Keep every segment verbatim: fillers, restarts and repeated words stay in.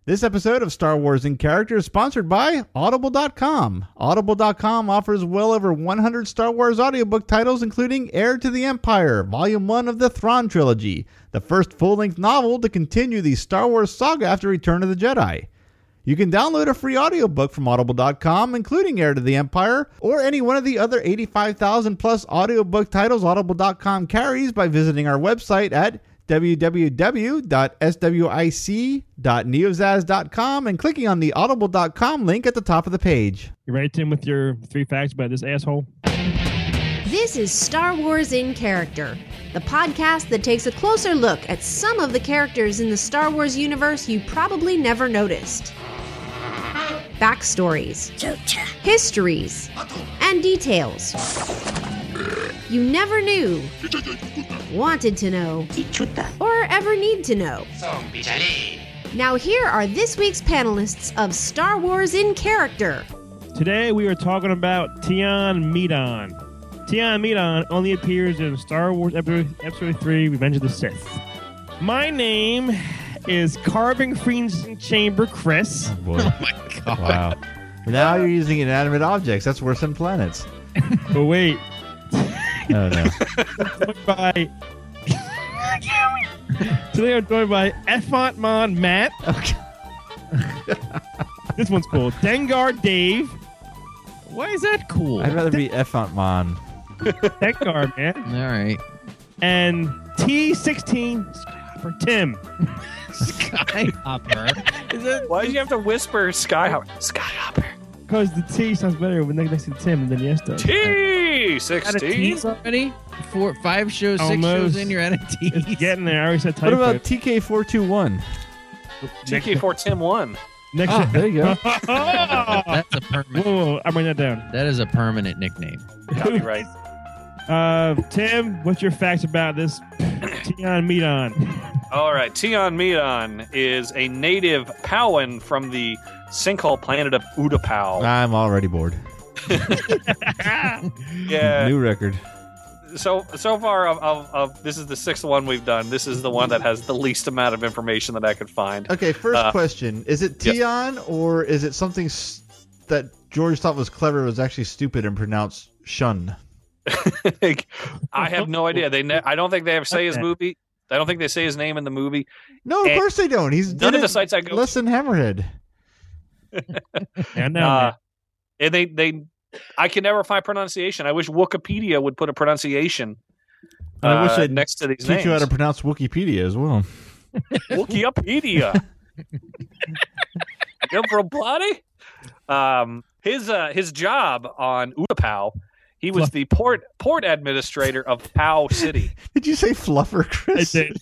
This episode of Star Wars in Character is sponsored by Audible dot com. Audible dot com offers well over one hundred Star Wars audiobook titles, including Heir to the Empire, Volume one of the Thrawn Trilogy, the first full-length novel to continue the Star Wars saga after Return of the Jedi. You can download a free audiobook from Audible dot com, including Heir to the Empire, or any one of the other eighty-five thousand plus audiobook titles Audible dot com carries by visiting our website at w w w dot s w i c dot neozaz dot com and clicking on the audible dot com link at the top of the page. You ready, Tim, with your three facts about this asshole? This is Star Wars in Character, the podcast that takes a closer look at some of the characters in the Star Wars universe you probably never noticed. Backstories, histories, and details you never knew, wanted to know, or ever need to know. Now here are this week's panelists of Star Wars in Character. Today we are talking about Tion Medon. Tion Medon only appears in Star Wars Episode, episode three, Revenge of the Sith. My name is Carving Friends Chamber Chris. Oh, boy. Oh my god. Wow. Now you're using inanimate objects. That's worse than planets. But wait. Oh, no. Joined by Today I'm joined by Effont Mon Matt. Okay. This one's cool. Dengar Dave. Why is that cool? I'd rather be Effont Mon. Dengar, man. All right. And T sixteen Skyhopper Tim. Skyhopper. Is that, Why did you have to whisper Skyhopper? Skyhopper. Because the T sounds better when next to Tim than yes does. T At a sixteen. tease already? Four, five shows, six Almost. shows in, you're at a tease. It's getting there. I already said What typo. about T K four two one? T K four Tim one. Next Ah, there you go. That's a whoa, permanent. whoa, whoa, I'm writing that down. That is a permanent nickname. Copyright. Uh, Tim, what's your facts about this Tion Medon? All right. Tion Medon is a native Pauan from the sinkhole planet of Utapau. I'm already bored. Yeah. New record. So so far, of, of, of this is the sixth one we've done. This is the one that has the least amount of information that I could find. Okay, first Uh, question. Is it yes. Tion or is it something s- that George thought was clever was actually stupid and pronounced shun? Like, I have no idea. They ne- I don't think they ever say his Okay. movie. I don't think they say his name in the movie. No, of And course they don't. He's none did of the it sites I go less than Hammerhead. And Uh, now, and they, they, I can never find pronunciation. I wish Wikipedia would put a pronunciation And I wish uh, they'd next to these Teach names. you how to pronounce Wikipedia as well. Wikipedia. You're from bloody. Um, his uh, his job on Utapau, he was the port port administrator of Pau City. Did you say fluffer, I Chris? did.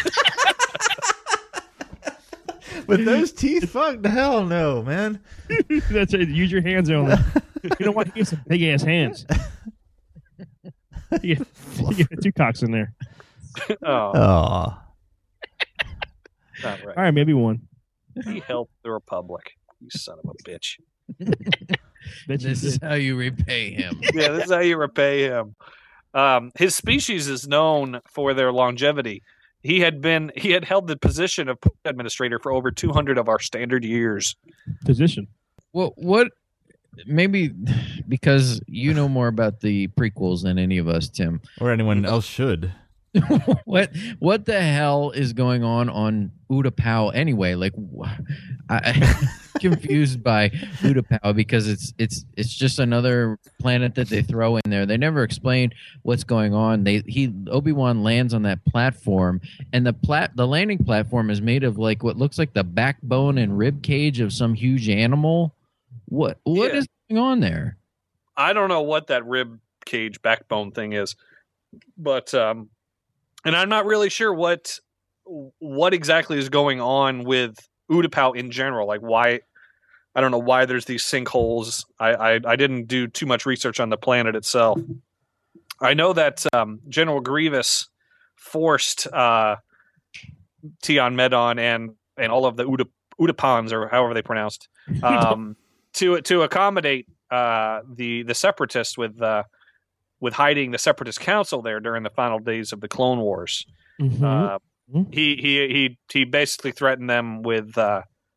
With those teeth? Fuck the hell no, man. That's it. Use your hands only. You know what? He has some big ass hands. You get, you get two cocks in there. Oh, Oh. not right. All right, maybe one. He helped the Republic. You son of a bitch. Bet you This is did. how you repay him. Yeah, this is how you repay him. Um, his species is known for their longevity. He had been he had held the position of port administrator for over two hundred of our standard years. Position. Well, what? Maybe because you know more about the prequels than any of us, Tim. Or anyone else should. what what the hell is going on on Utapau anyway? Like, wh- I, I'm confused by Utapau because it's it's it's just another planet that they throw in there. They never explain what's going on. They he Obi-Wan lands on that platform, and the plat the landing platform is made of like what looks like the backbone and rib cage of some huge animal. What what Yeah. is going on there? I don't know what that rib cage backbone thing is, but um, and I'm not really sure what what exactly is going on with Utapau in general. Like why, I don't know why there's these sinkholes. I I, I didn't do too much research on the planet itself. I know that um, General Grievous forced uh, Tion Medon and and all of the Uta, Utapans or however they pronounced um, to to accommodate uh, the the separatists with uh, with hiding the Separatist Council there during the final days of the Clone Wars. Mhm. Uh, Mhm. he he he he basically threatened them with uh,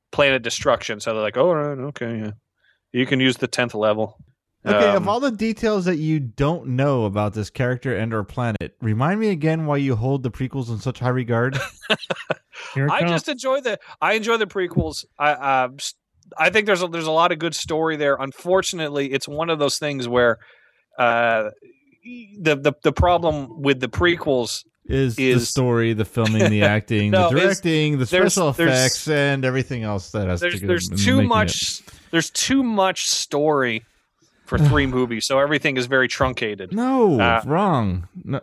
planet destruction. So they're like, oh, all right, okay, yeah, you can use the tenth level. Okay, Um, of all the details that you don't know about this character and or planet, remind me again why you hold the prequels in such high regard. Here it I comes. just enjoy the I enjoy the prequels. I uh, I think there's a, there's a lot of good story there. Unfortunately, it's one of those things where uh, the the the problem with the prequels Is, the Is- story, the filming, the acting, No, the is- directing, the there's- special there's- effects, and everything else that has there's to go there's in too making much it. there's too much story for three movies, so everything is very truncated. No, Uh, wrong. No.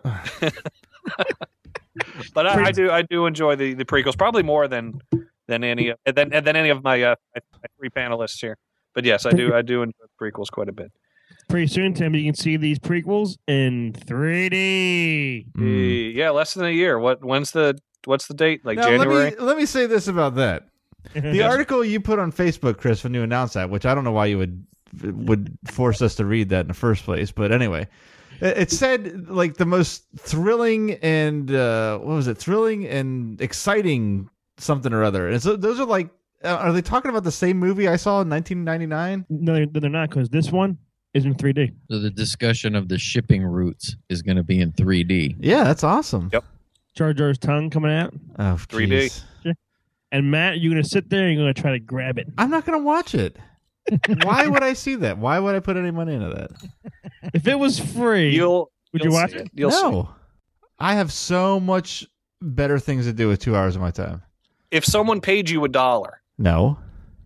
But I, I do I do enjoy the, the prequels probably more than than any than than any of my uh, my three panelists here. But yes, I do I do enjoy the prequels quite a bit. Pretty soon, Tim, you can see these prequels in three D. Mm. The- yeah, less than a year. What when's the what's the date? Like Now, January? let me let me say this about that. The article you put on Facebook, Chris, when you announced that, which I don't know why you would would force us to read that in the first place, but anyway, it, it said like the most thrilling and uh, what was it? Thrilling and exciting something or other. And so those are like, uh, are they talking about the same movie I saw in nineteen ninety-nine? No, they're, they're not, because this one is in three D. So the discussion of the shipping routes is going to be in three D. Yeah, that's awesome. Yep. Jar Jar's tongue coming out. Oh, three D. jeez. And Matt, you're going to sit there and you're going to try to grab it. I'm not gonna watch it. Why would I see that? Why would I put any money into that? If it was free, You'll would you'll you watch see it? You'll see. No, I have so much better things to do with two hours of my time. If someone paid you a dollar, No.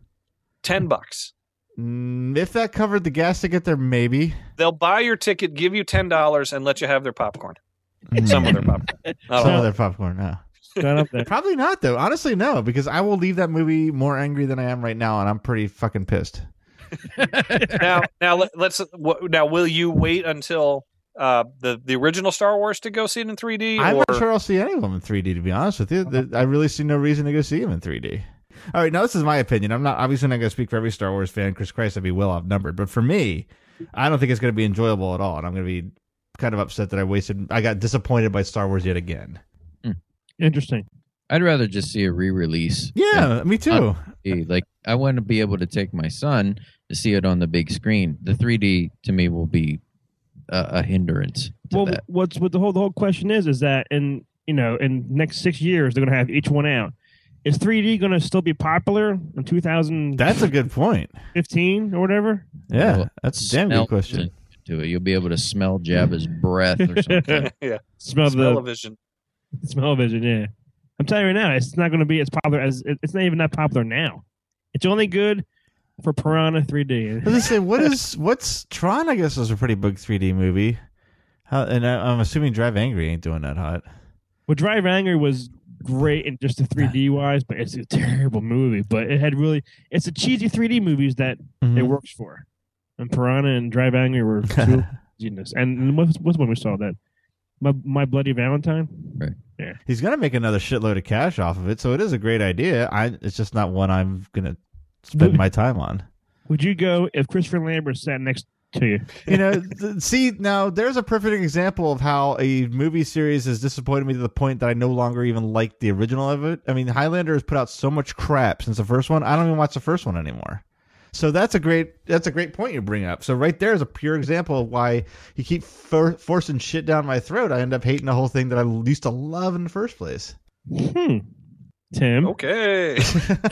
ten bucks, Mm, if that covered the gas to get there, maybe. they'll buy your ticket, give you ten dollars, and let you have their popcorn. Mm. Some of their popcorn. Not Some all. of their popcorn, no. Not up there. Probably not, though. Honestly, no, because I will leave that movie more angry than I am right now, and I'm pretty fucking pissed. now, now let, let's. wh- Now, will you wait until uh, the the original Star Wars to go see it in three D? I'm or... not sure I'll see any of them in three D, to be honest with you. The- I really see no reason to go see them in three D. All right, now this is my opinion. I'm not obviously not going to speak for every Star Wars fan. Chris Christ, I'd be well outnumbered. But for me, I don't think it's going to be enjoyable at all, and I'm going to be kind of upset that I wasted. I got disappointed by Star Wars yet again. Interesting. I'd rather just see a re-release. Yeah, me too. than- Like I want to be able to take my son to see it on the big screen. The three D to me will be a, a hindrance to Well, that. what's what the whole the whole question is is that in you know in next six years they're going to have each one out. Is three D going to still be popular in two thousand That's a good point. fifteen or whatever? Yeah, Well, that's a damn Smell good question. To it, you'll be able to smell Jabba's breath or something. yeah, Smell the Smell-o-vision. smell-o-vision, yeah. I'm telling you right now, it's not going to be as popular as it- it's not even that popular now. It's only good for Piranha three D. I was gonna say, what is what's Tron? I guess was a pretty big three D movie. How, and I, I'm assuming Drive Angry ain't doing that hot. Well, Drive Angry was great in just the three D wise, but it's a terrible movie. But it had really, it's the cheesy three D movies that Mm-hmm. it works for. And Piranha and Drive Angry were two genius. And what's, what's when we saw that? My My Bloody Valentine. Right. Yeah. He's gonna make another shitload of cash off of it, so it is a great idea. I it's just not one I'm gonna spend my time on. Would you go if Christopher Lambert sat next to you? You know, th- see now there's a perfect example of how a movie series has disappointed me to the point that I no longer even like the original of it. I mean, Highlander has put out so much crap since the first one. I don't even watch the first one anymore. So that's a great that's a great point you bring up. So right there is a pure example of why you keep for- forcing shit down my throat. I end up hating the whole thing that I used to love in the first place. Hmm. Tim. Okay.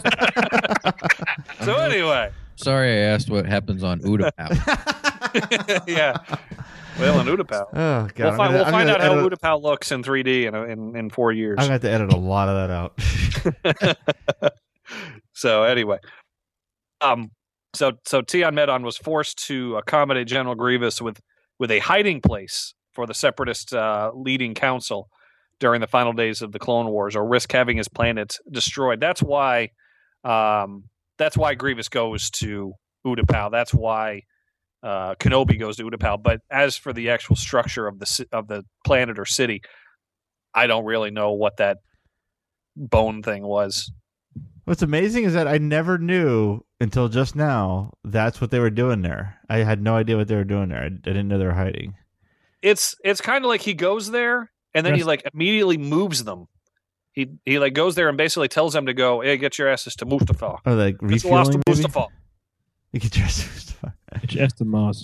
So anyway, Sorry, I asked what happens on Utapau. yeah. Well, in Utapau. Oh god, We'll, I'm fi- gonna- we'll I'm find gonna out how edit- Utapau looks in three D in, a- in in four years. I'm gonna have to edit a lot of that out. So anyway, um, so so Tion Medon was forced to accommodate General Grievous with with a hiding place for the Separatist uh, leading council during the final days of the Clone Wars, or risk having his planet destroyed. That's why, um, that's why Grievous goes to Utapau. That's why uh, Kenobi goes to Utapau. But as for the actual structure of the ci- of the planet or city, I don't really know what that bone thing was. What's amazing is that I never knew until just now that's what they were doing there. I had no idea what they were doing there. I, I didn't know they were hiding. It's it's kind of like he goes there and then he Yes. like immediately moves them. he he like goes there and basically tells them to go, hey, get your asses to Mustafar. Or like Get your ass to refueling, maybe? Mustafar. You get your ass to Mustafar. It's just the Moss.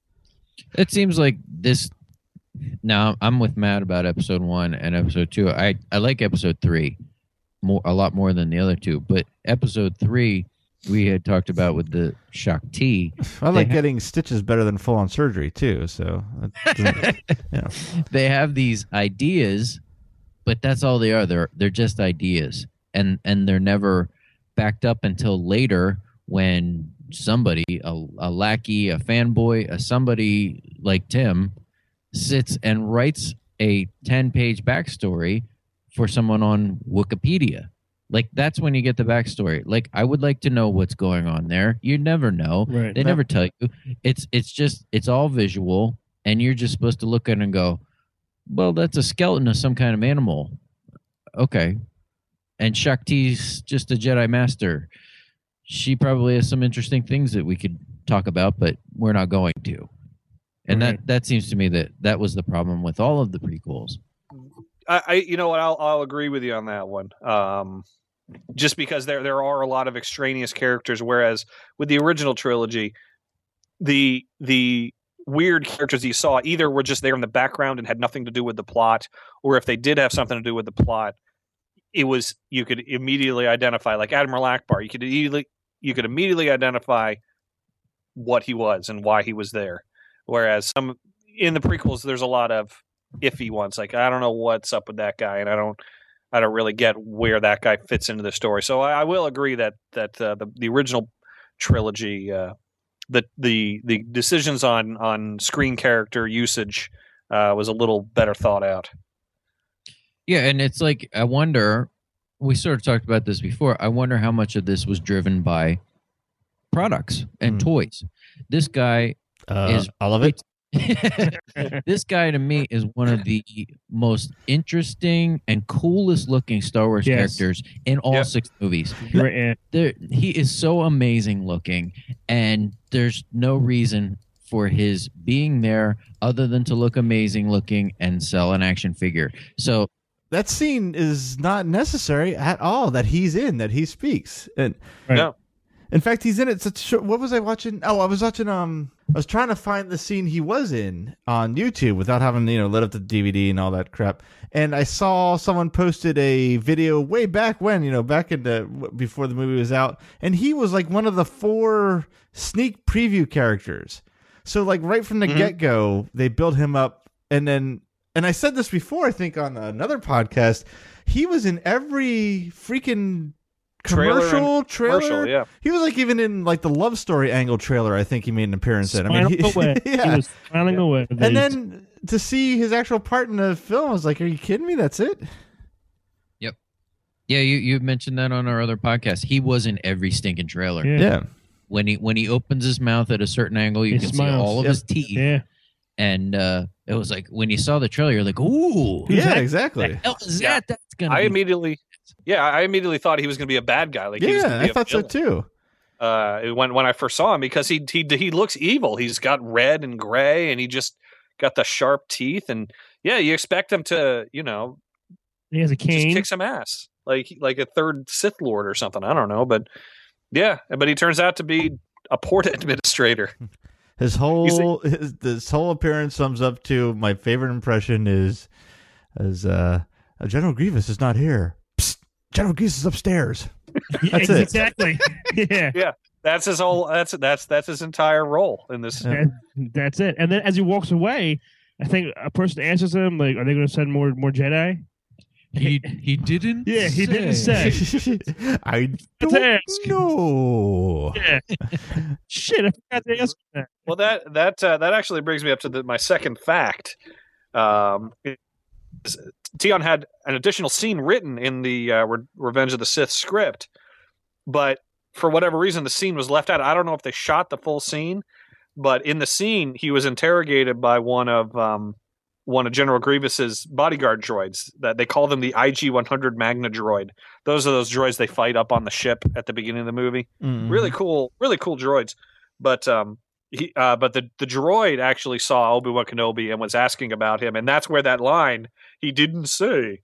It seems like this. Now I'm with Matt about episode one and episode two. I, I like episode three more a lot more than the other two. But episode three we had talked about with the Shakti. I like ha- getting stitches better than full on surgery too. So, that doesn't- you know. They have these ideas, but that's all they are. They're they're just ideas, and and they're never backed up until later when somebody, a, a lackey, a fanboy, a somebody like Tim, sits and writes a ten-page backstory for someone on Wikipedia. Like, that's when you get the backstory. Like, I would like to know what's going on there. You never know. Right. They never tell you. It's it's just it's all visual, and you're just supposed to look at it and go, well, that's a skeleton of some kind of animal. Okay. And Shakti's just a Jedi Master. She probably has some interesting things that we could talk about, but we're not going to. And Right. that, that seems to me that that was the problem with all of the prequels. I, I you know what, I'll I'll agree with you on that one. Um, just because there there are a lot of extraneous characters, whereas with the original trilogy, the the weird characters you saw either were just there in the background and had nothing to do with the plot, or if they did have something to do with the plot, it was you could immediately identify, like Admiral Akbar. You could immediately you could immediately identify what he was and why he was there. Whereas some in the prequels, there's a lot of iffy ones. Like, I don't know what's up with that guy, and I don't I don't really get where that guy fits into the story. So I, I will agree that that uh, the the original trilogy, uh, the the the decisions on on screen character usage uh, was a little better thought out. Yeah, and it's like, I wonder, we sort of talked about this before, I wonder how much of this was driven by products and Hmm. toys. This guy Uh, is all of it. this guy to me is one of the most interesting and coolest looking Star Wars Yes. characters in all Yeah. six movies. Right, yeah. There, he is so amazing looking, and there's no reason for his being there other than to look amazing looking and sell an action figure. So That scene is not necessary at all. That he's in, that he speaks, and Right. No. in fact, he's in it. Such short, what was I watching? Oh, I was watching. Um, I was trying to find the scene he was in on YouTube without having you know lit up the D V D and all that crap. And I saw someone posted a video way back when, you know, back in the before the movie was out, and he was like one of the four sneak preview characters. So like right from the Mhm. get go, they built him up, and then and I said this before, I think on another podcast, he was in every freaking Trailer commercial and trailer. commercial, yeah. He was like even in like the Love Story angle trailer. I think he made an appearance in. I mean, Smiling he, away. yeah. He was smiling away. And then to see his actual part in the film, I was like, "Are you kidding me? That's it." yeah, you, you mentioned that on our other podcast. He was in every stinking trailer. Yeah. Yeah, When he when he opens his mouth at a certain angle, you He can smiles. see all of Yep. his teeth. Yeah. And uh, it was like when you saw the trailer, you're like, "Ooh, Who's yeah, that? exactly. the hell is Yeah. that? That's gonna I be." immediately, yeah, I immediately thought he was going to be a bad guy. Like, he was Yeah, gonna I be a thought so villain. too. Uh, when when I first saw him, because he he he looks evil. He's got red and gray, and he just got the sharp teeth. And yeah, you expect him to, you know, He has a just cane. kick some ass, like like a third Sith Lord or something. I don't know, but yeah, but he turns out to be a port administrator. His You whole his this whole appearance sums up to my favorite impression is as uh, General Grievous is not here. Psst, General Grievous is upstairs. Yeah, That's it. exactly. Yeah. That's his whole. That's that's that's his entire role in this. Yeah. And that's it. And then as he walks away, I think a person answers him like, "Are they going to send more more Jedi?" He he didn't. Yeah, he didn't say. I Let's don't ask. know. Yeah. Shit, I forgot to ask that. Well, that that uh, that actually brings me up to the, my second fact. Um, is- Tion had an additional scene written in the uh, Re- Revenge of the Sith script, but for whatever reason, the scene was left out. I don't know if they shot the full scene, but in the scene, he was interrogated by one of um, one of General Grievous's bodyguard droids. That they call them the I G one hundred Magna droid. Those are those droids they fight up on the ship at the beginning of the movie. Mhm. Really cool, really cool droids. But um, he, uh, but the the droid actually saw Obi-Wan Kenobi and was asking about him, and that's where that line "he didn't say"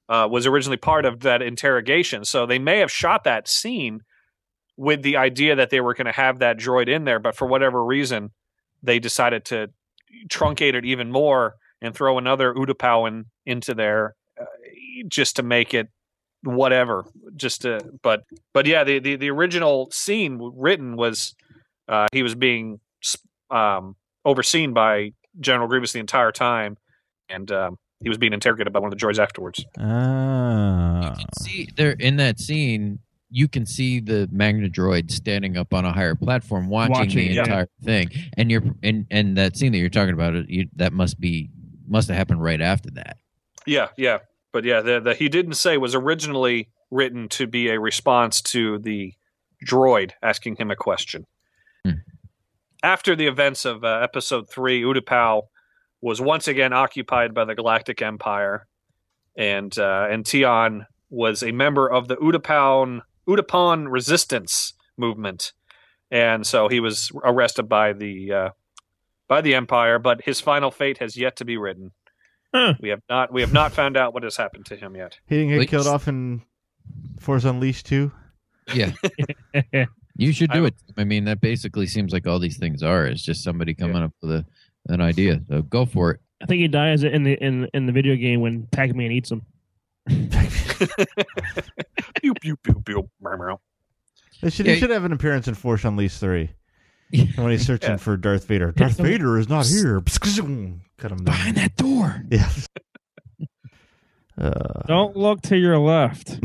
uh, was originally part of that interrogation. So they may have shot that scene with the idea that they were going to have that droid in there, but for whatever reason, they decided to truncate it even more and throw another Utapau in, into there uh, just to make it whatever. Just to, but but yeah, the, the, the original scene written was uh, he was being um, overseen by General Grievous the entire time, and um, he was being interrogated by one of the droids afterwards. Ah. You can see there in that scene. You can see the Magna droid standing up on a higher platform, watching, Watching, the yeah. entire thing, and you're and and that scene that you're talking about, it you, that must be must have happened right after that. Yeah, yeah, but yeah, the, the he didn't say was originally written to be a response to the droid asking him a question. Hmm. After the events of uh, Episode Three, Utapau was once again occupied by the Galactic Empire, and uh, and Tian was a member of the Utapau Utapauan resistance movement, and so he was arrested by the uh, by the Empire. But his final fate has yet to be written. Huh. We have not we have not found out what has happened to him yet. He didn't get Like- killed off in Force Unleashed too? Yeah, you should do I- it. I mean, that basically seems like all these things are. It's just somebody coming up with a, an idea. So go for it. I think he dies in the in in the video game when Pac-Man eats him. pew pew pew pew. Meow, meow. They should, Yeah, he should have an appearance in Force Unleashed three. Yeah. When he's searching Yeah. for Darth Vader. Darth Vader is not here. Cut him down. Behind that door. Yeah. Uh, Don't look to your left.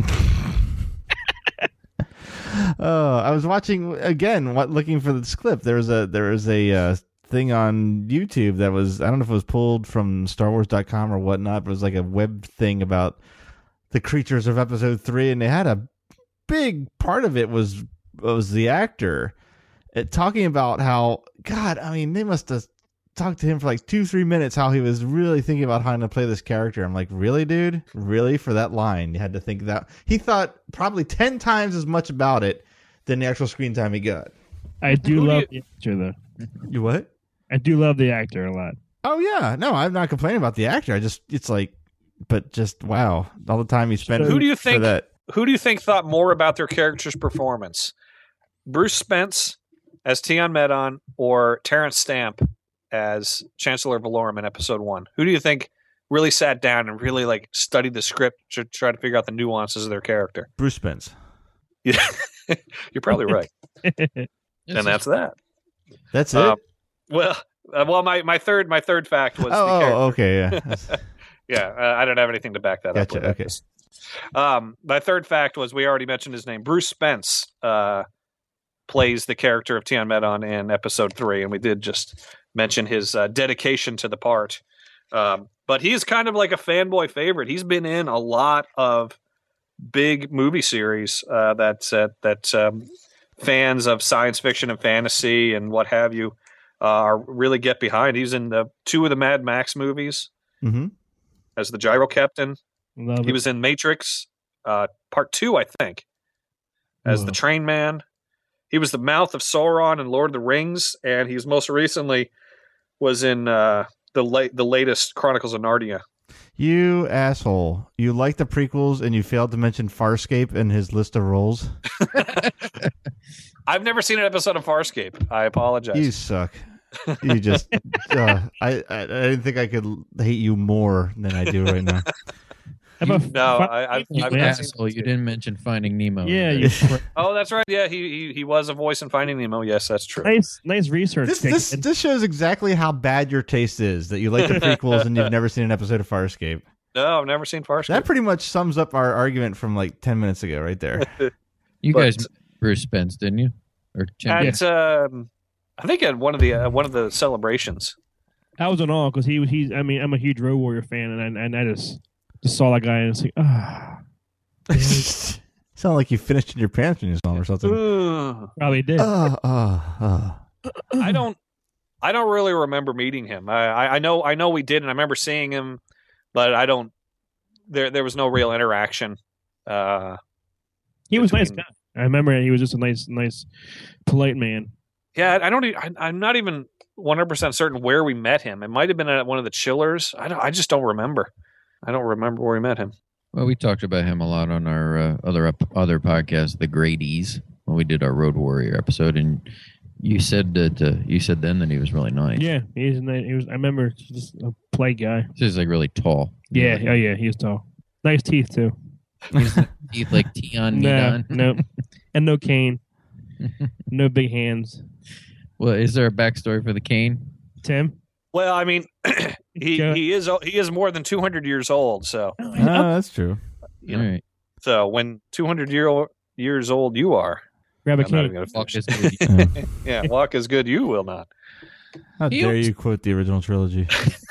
uh, I was watching again, what, looking for this clip. There was a there was a uh, thing on YouTube that was, I don't know if it was pulled from Star Wars dot com or whatnot, but it was like a web thing about the creatures of Episode Three, and they had a big part of it was was the actor it, talking about how, God, I mean, they must have talked to him for like two, three minutes, how he was really thinking about how to play this character. I'm like, really, dude? Really? For that line, you had to think that. He thought probably ten times as much about it than the actual screen time he got. I do Who do love the actor though. You what? I do love the actor a lot. Oh, yeah. No, I'm not complaining about the actor. I just, it's like, but just, wow. All the time he spent Who do you for think? that. Who do you think thought more about their character's performance? Bruce Spence as Tian Medon or Terrence Stamp as Chancellor Valorum in Episode One? Who do you think really sat down and really like studied the script to try to figure out the nuances of their character? Bruce Spence. Yeah, you're probably right, and that's that. That's it? Um, well, uh, well, my, my third my third fact was oh, the oh, character. okay. Yeah. That's- Yeah, uh, I don't have anything to back that Gotcha, up with. okay. Um, my third fact was we already mentioned his name. Bruce Spence uh, plays the character of Tian Medon in Episode Three, and we did just mention his uh, dedication to the part. Um, but he's kind of like a fanboy favorite. He's been in a lot of big movie series uh, that uh, that um, fans of science fiction and fantasy and what have you uh, are really get behind. He's in the two of the Mad Max movies mm-hmm. as the gyro captain. Love He it. was in Matrix uh, Part Two, I think, as Whoa. the train man. He was the mouth of Sauron in Lord of the Rings, and he's most recently was in uh, the late the latest Chronicles of Narnia. You asshole. You like the prequels and you failed to mention Farscape in his list of roles. I've never seen an episode of Farscape. I apologize. You suck. You just, uh, I, I I didn't think I could hate you more than I do right now. How about No, Fi- I, I've, You I've not seen asshole! You didn't mention Finding Nemo. Yeah, you, Oh, that's right. Yeah, he, he he was a voice in Finding Nemo. Yes, that's true. nice, nice research. This Dick. this this shows exactly how bad your taste is, that you like the prequels and you've never seen an episode of Farscape. No, I've never seen Farscape. That pretty much sums up our argument from like ten minutes ago, right there. You But- guys, met Bruce Spence, didn't you? Or Tim? At um, I think at one of the uh, one of the celebrations. I was in awe because he was. He's. I mean, I'm a huge Road Warrior fan, and I, and I just just saw that guy and it's like, ah, Sound like you finished in your pants when you saw him or something. Ugh. probably did. Oh, oh, oh. I don't I don't really remember meeting him. I, I I know I know we did, and I remember seeing him, but I don't. There there was no real interaction. Uh, he was a nice between- guy. I remember he was just a nice, nice, polite man. yeah, I don't. e- I, I'm not even one hundred percent certain where we met him. It might have been at one of the chillers. I don't. I just don't remember. I don't remember where we met him. Well, we talked about him a lot on our uh, other up, other podcast, The Grady's, when we did our Road Warrior episode, and you said that uh, you said then that he was really nice. Yeah, he's nice. He was. I remember just a play guy. He's like really tall. Yeah. Like, Oh yeah. He was tall. Nice teeth too. he's teeth like Tion No. Midon. No. And no cane. No big hands. Well, is there a backstory for the cane? Tim. Well, I mean, he Go- he is he is more than two hundred years old. So Oh, Oh, that's true. you know, All right. so when two hundred year old, years old you are, grab a I'm not even cane. going to Walk finish. is it. good. Yeah, walk as good you will not. How He dare was- you quote the original trilogy?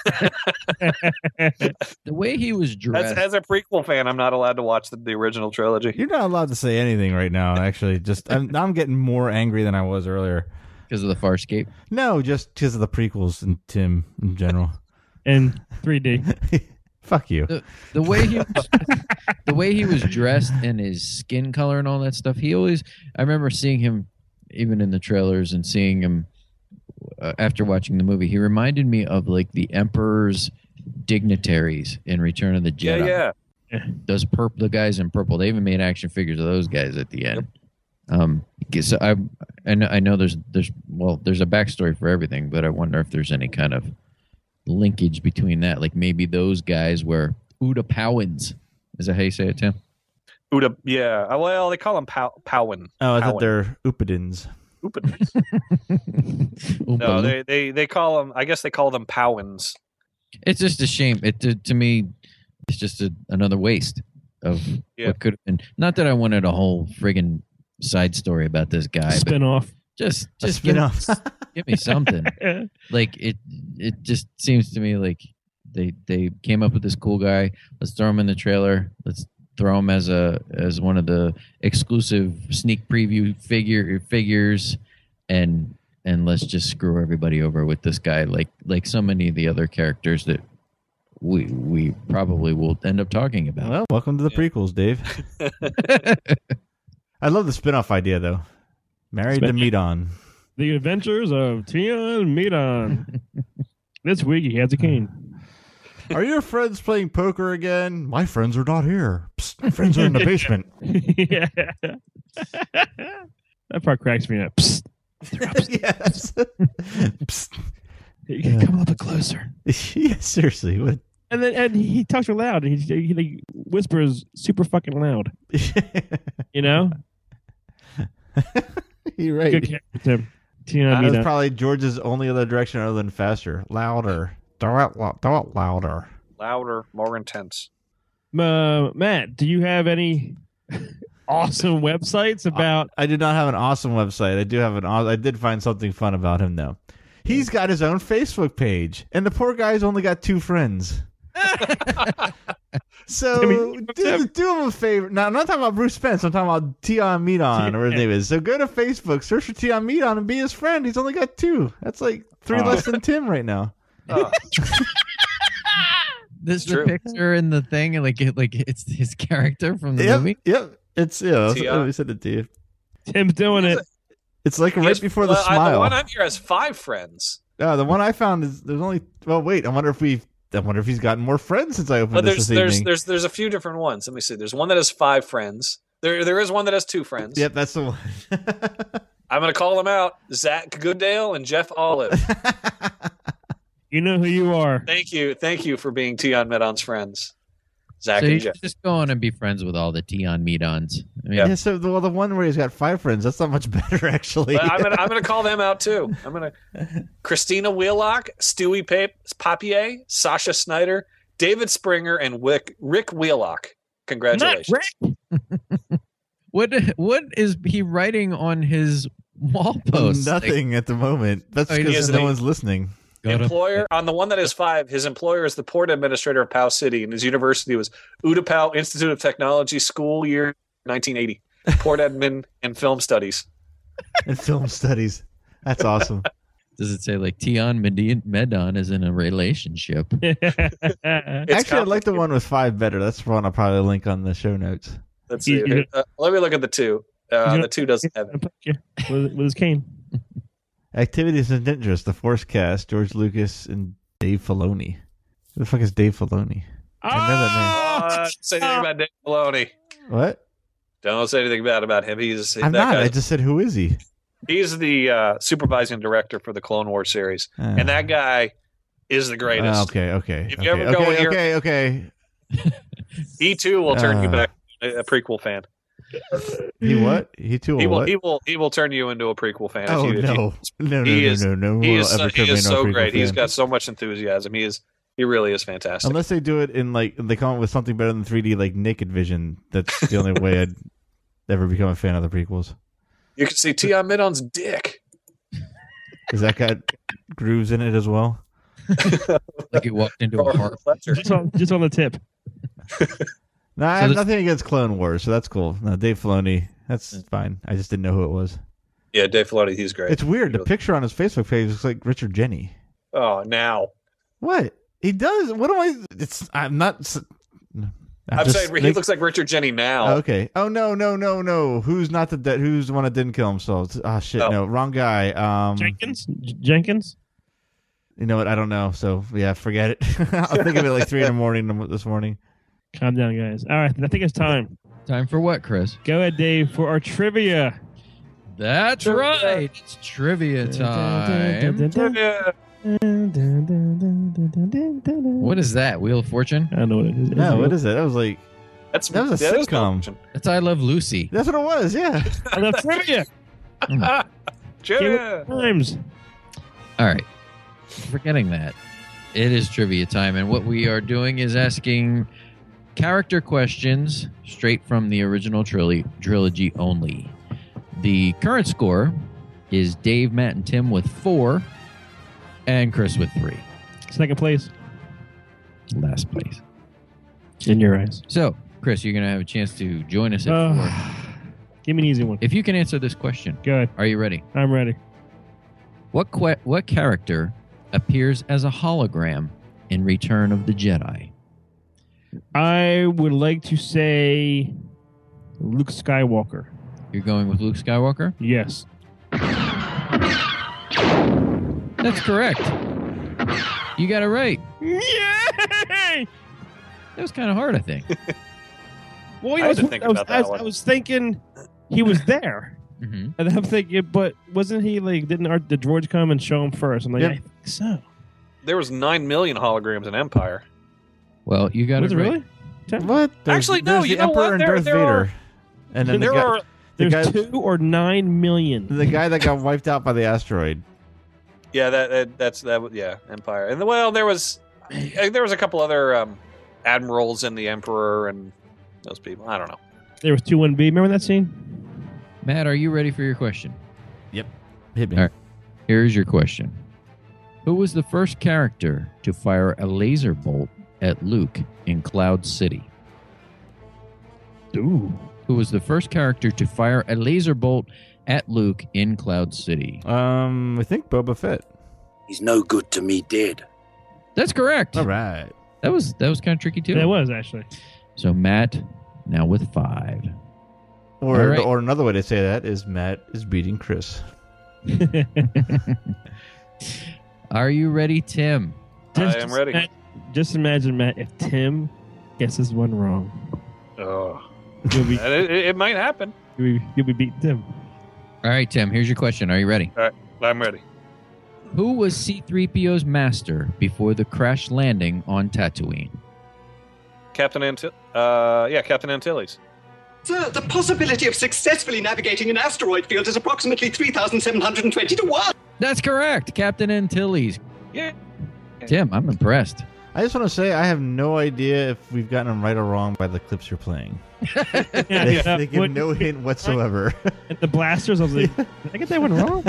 The way he was As, dressed. as a prequel fan, I'm not allowed to watch the, the original trilogy. You're not allowed to say anything right now. Actually, just I'm, now I'm getting more angry than I was earlier. Because of the Farscape. No, just because of the prequels and Tim in general. And three D. Fuck you. The, the way he was, the way he was dressed and his skin color and all that stuff. He always. I remember seeing him, even in the trailers, and seeing him uh, after watching the movie. He reminded me of like the Emperor's dignitaries in Return of the Yeah, Jedi. yeah. Those purp the guys in purple. They even made action figures of those guys at the end. Um, so I, I know, I know there's there's well there's a backstory for everything, but I wonder if there's any kind of linkage between that. Like maybe those guys were Utapauans. Is that how you say it, Tim? Uda, yeah. Uh, Well, they call them Pow, Powin. Oh, I thought Powin. they're Upadins. Upadins. No, Oompa they, they they call them. I guess they call them Powins. It's just a shame. It to, to me, it's just a, another waste of Yeah. what could have been. Not that I wanted a whole friggin' side story about this guy, but Spin off. just A just give, spin-off. give me something. Like it, it just seems to me like they they came up with this cool guy. Let's throw him in the trailer. Let's throw him as a as one of the exclusive sneak preview figure figures, and and let's just screw everybody over with this guy. Like like so many of the other characters that we we probably will end up talking about. Well, welcome to the Yeah. prequels, Dave. I love the spin-off idea, though. Married to Spin- Meat On. The Adventures of Tion Midon. This week he has a cane. Are your friends playing poker again? My friends are not here. Psst, my friends are in the basement. Yeah. That part cracks me up. Psst. Yes. Psst. You can come a little bit closer. Yeah, seriously. What? And then and he talks real loud. He, he, he like, whispers super fucking loud. You know? You're right. Good character, Tim. Tion That was Midon. probably George's only other direction other than faster. Louder. Throw it, lo- throw it louder. Louder, more intense. Uh, Matt, do you have any awesome websites about? I did not have an awesome website. I do have an. aw- I did find something fun about him though. He's got his own Facebook page, and the poor guy's only got two friends. So Timmy, do, do him a favor. Now I'm not talking about Bruce Spence. I'm talking about Tion Midon, or his name is. So go to Facebook, search for Tion Midon, and be his friend. He's only got two. That's like three Oh. less than Tim right now. Oh, This the True. picture in the thing, and like it, like it's his character from the Yep, movie. yep. It's yeah. That's, Tion. I said it to you. Tim's doing it. It's like right Yes, before the well, I- smile. the one I'm here has five friends. Uh, the one I found is there's only. Well, wait. I wonder if we. I wonder if he's gotten more friends since I opened But this there's this there's evening. there's there's a few different ones. Let me see. There's one that has five friends. There there is one that has two friends. Yep, that's the one. I'm gonna call them out: Zach Gooddale and Jeff Olive. You know who you are. Thank you, thank you for being Tion Midon's friends, Zach So you and should Jeff. just go on and be friends with all the Tion Midons. I mean, Yeah. Yeah, so the, well, the one where he's got five friends, that's not much better, actually. But I'm gonna I'm gonna call them out too. I'm gonna Christina Wheelock, Stewie Pape, Papier, Sasha Snyder, David Springer, and Rick Rick Wheelock. Congratulations. Not Rick. what what is he writing on his wall post? Nothing at the moment. That's Oh, he because doesn't- no one's listening. Like, Employer on the one that is five. His employer is the port administrator of Pau City, and his university was Utapau Institute of Technology, school year nineteen eighty. Port admin and film studies. And film studies. That's awesome. Does it say like Tion Medin- Medon is in a relationship? It's Actually, I'd like the complicated. one with five better. That's one I'll probably link on the show notes. Let's see. You- you- Uh, let me look at the two. Uh, gonna- the two doesn't have it. with, with his cane. Activities and interest, The Force Cast, George Lucas and Dave Filoni. Who the fuck is Dave Filoni? I Uh, don't say anything about Dave Filoni. What? Don't say anything bad about him. He's I'm that not. guy- I just said, who is he? He's the uh, supervising director for the Clone Wars series, Uh, and that guy is the greatest. uh, okay, okay. If okay, you ever okay, go okay, here- okay, okay. He too will turn you Uh. back a, a prequel fan. He what? He too He will. what? He will. He will turn you into a prequel fan. Oh if you, if no. you- no, no, he no, is- no, no, no. he will is. So, ever he turn me is into a so prequel great. He's fan. got so much enthusiasm. He is. He really is fantastic. Unless they do it in like they come up with something better than three D, like Naked Vision. That's the only way I'd ever become a fan of the prequels. You can see Tion Midon's dick. Is that got grooves in it as well? Like he walked into a heart. Just on, just on the tip. No, I So have this- nothing against Clone Wars, so that's cool. No, Dave Filoni, that's fine. I just didn't know who it was. Yeah, Dave Filoni. He's great. It's weird. The Really- picture on his Facebook page looks like Richard Jenny. Oh, now What? He does? What am I? It's. I'm not. s- no, I'm, just saying he make- looks like Richard Jenny now. Oh, okay. Oh no no no no. Who's not the dead? Who's the one that didn't kill himself? Ah shit. Oh. No, wrong guy. Um, Jenkins? J- Jenkins? You know what? I don't know. So yeah, forget it. I'll think of it like three in the morning this morning. Calm down, guys. All right, I think it's time. Time for what, Chris? Go ahead, Dave, for our trivia. That's right. It's trivia time. Yeah. What is that? Wheel of Fortune? I don't know what it is. No, what is it? That was like That's That was a yeah, sitcom. That's I Love Lucy. that's what it was. Yeah. I love trivia. Trivia. Times. All right. Forgetting that, it is trivia time, and what we are doing is asking character questions straight from the original trilogy, trilogy only. The current score is Dave, Matt, and Tim with four, and Chris with three. Second place. Last place. In your eyes. So, Chris, you're going to have a chance to join us at Uh, four. give me an easy one. If you can answer this question, Good. are you ready? I'm ready. What que- what character appears as a hologram in Return of the Jedi? I would like to say Luke Skywalker. You're going with Luke Skywalker? Yes. That's correct. You got it right. Yay! That was kind of hard, I think. Well, you I know, had to I was, think I was, about that I was- one. I was thinking he was there. hmm And I'm thinking, but wasn't he like, didn't our, the droids come and show him first? I'm like, Yep. I think so. There was nine million holograms in Empire. Well, you got Was it it right. really? Ten? What? There's, Actually, no, There's you the know Emperor what? and There- Darth there Vader. are- and then the there guy, are the There's guy, two or nine million. the guy that got wiped out by the asteroid. yeah, that, that that's that. was- Yeah, Empire. And well, there was uh, there was a couple other um, admirals and the Emperor and those people. I don't know. There was two one B. Remember that scene? Matt, are you ready for your question? Hit me. All right. Here's your question. Who was the first character to fire a laser bolt at Luke in Cloud City? Ooh. Who was the first character to fire a laser bolt at Luke in Cloud City? Um, I think Boba Fett. He's no good to me dead. That's correct. All right. That was that was kind of tricky too. That was actually. So Matt now with five. Or All right. or another way to say that is Matt is beating Chris. Are you ready, Tim? I am ready. Matt, just imagine, Matt, if Tim gets this one wrong, Oh, you'll be it, it, it might happen. you'll be, you'll be beating Tim. All right, Tim. Here's your question. Are you ready? I'm ready. Who was C three P O's master before the crash landing on Tatooine? Captain Antilles. Uh, yeah, Captain Antilles. Sir, the possibility of successfully navigating an asteroid field is approximately three thousand seven hundred twenty to one. That's correct, Captain Antilles. Yeah. Tim, I'm impressed. I just want to say I have no idea if we've gotten them right or wrong by the clips you're playing. They, Yeah, they give what- no hint whatsoever. And the blasters, I was like, did I get that one wrong?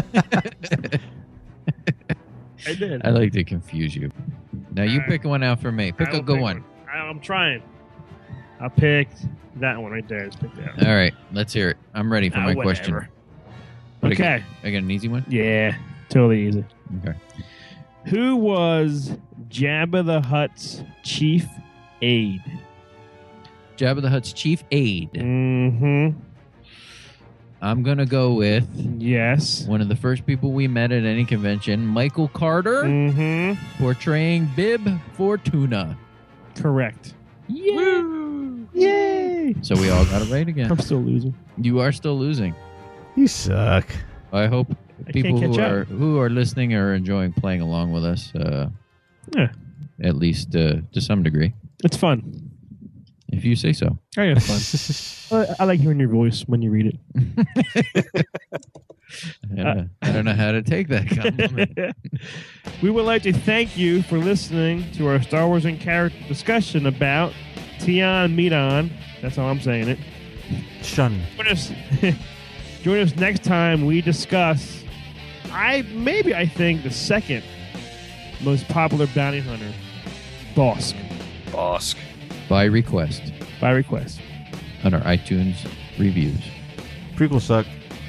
I did. I like to confuse you. Now you All right. pick one out for me. Pick I a will good pick one. I- I'm trying. I picked that one right there. Just pick that. All right, let's hear it. I'm ready for Ah, my whatever. question. What, I got- Okay. I got an easy one. Yeah, totally easy. Okay. Who was Jabba the Hutt's chief aide? Jabba the Hutt's chief aide. Mm-hmm. I'm gonna go with Yes. one of the first people we met at any convention, Michael Carter, Mm-hmm. portraying Bib Fortuna. Correct. Yay! Yay! So we all got it right again. I'm still losing. You are still losing. You suck. I hope I people can't who catch are up. who are listening are enjoying playing along with us. Uh, Yeah, at least uh, to some degree, it's fun. if you say so. I have fun. I, I like hearing your voice when you read it. I don't, know, I don't know how to take that compliment. We would like to thank you for listening to our Star Wars and character discussion about Tion Medon. That's how I'm saying it. Shun. Join us, join us next time we discuss, I maybe I think the second most popular bounty hunter, Bosk, Bosk. By request by request. on our iTunes reviews. Prequel suck.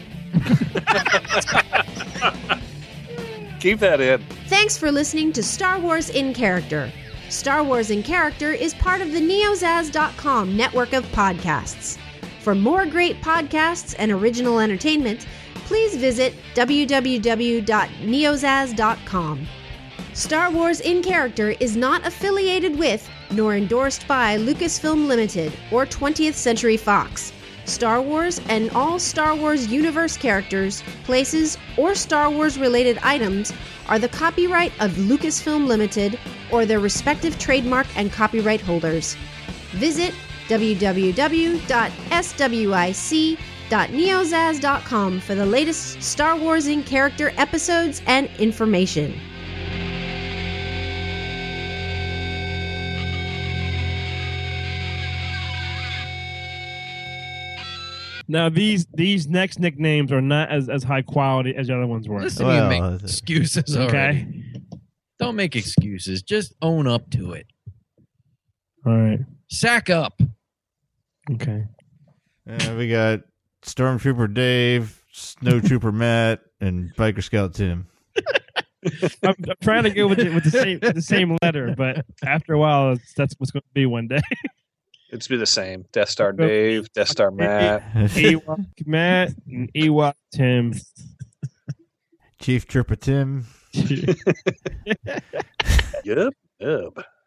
Keep that in. Thanks for listening to Star Wars in Character. Star Wars in Character is part of the neozaz dot com network of podcasts. For more great podcasts and original entertainment, please visit w w w dot neozaz dot com. Star Wars in Character is not affiliated with nor endorsed by Lucasfilm Limited or twentieth Century Fox. Star Wars and all Star Wars universe characters, places, or Star Wars related items are the copyright of Lucasfilm Limited or their respective trademark and copyright holders. Visit w w w dot swic dot neozaz dot com for the latest Star Wars in Character episodes and information. Now these these next nicknames are not as, as high quality as the other ones were. Listen, Well, you uh, make excuses Okay. already. Don't make excuses. Just own up to it. All right. Sack up. Okay. Uh, we got Stormtrooper Dave, Snowtrooper Matt, and Biker Scout Tim. I'm, I'm trying to go with the, with the same with the same letter, but after a while, it's, that's what's going to be one day. It's be the same. Death Star Dave, Death Star Matt. Ewok Matt and Ewok Tim. Chief Trooper Tim. Yep. Yep.